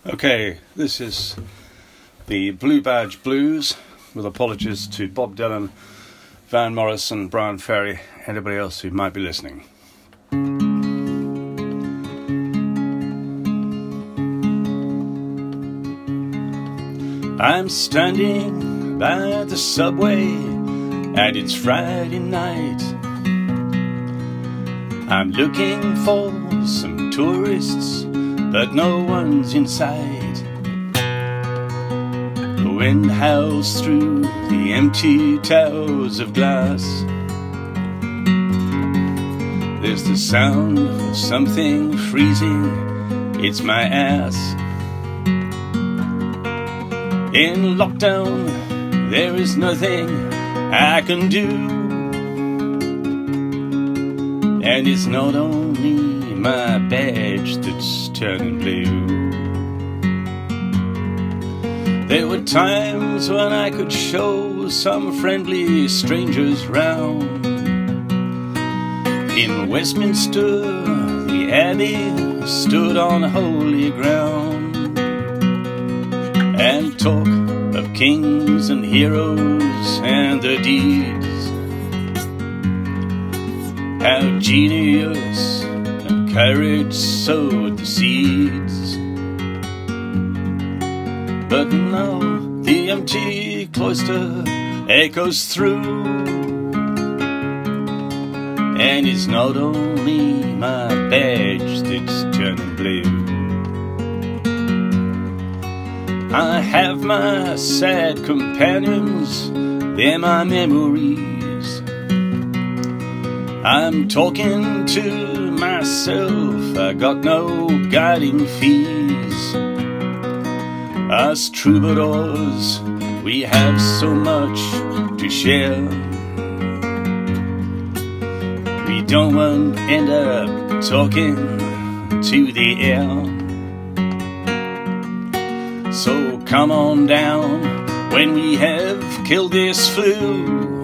Okay, this is the Blue Badge Blues, with apologies to Bob Dylan, Van Morrison, Brian Ferry, anybody else who might be listening. I'm standing by the subway and it's Friday night. I'm looking for some tourists, but no one's in sight. The wind howls through the empty towers of glass. There's the sound of something freezing, it's my ass. In lockdown, there is nothing I can do, and it's not only my badge that's turning blue. There were times when I could show some friendly strangers round. In Westminster, the Abbey stood on holy ground, and talk of kings and heroes and their deeds, how genius and courage sowed the seeds. But now the empty cloister echoes through, and it's not only my badge that's turning blue. I have my sad companions, they're my memories. I'm talking to myself, I got no guiding fees. Us troubadours, we have so much to share. We don't want to end up talking to the air. So come on down when we have killed this flu.